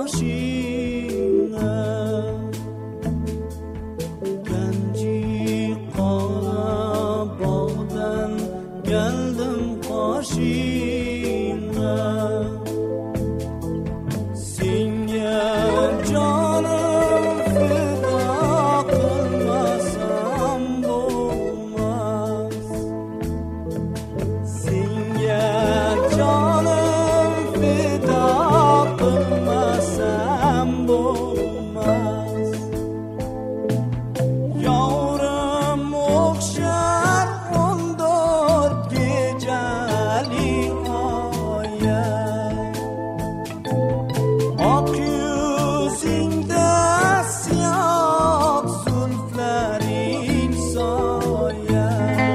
qoshingga ganji qora bog'dan keldim qoshingga senga jonim fido qilmasam bo'lmas senga jonim fido qilmasam bo'lmas yorim o'xshar 14 kechali oya oq yuzingda siyoh zulflaring soya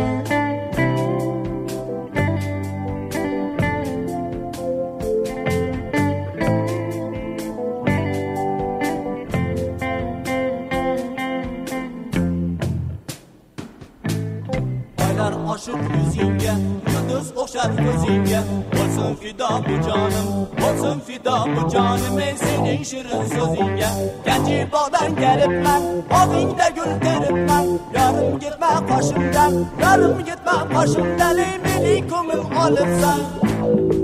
oylar oshib yuzingga yulduz o'xshar ko'zingga bo'lsin fido bu jonim bo'lsin fido bu jonim men sening shirin so'zingga ganji bog'dan kelibman bog'ingda gul teribman yorim ketma qoshimdan yorim ketma qoshimdan ey mening ko'nglim olibsan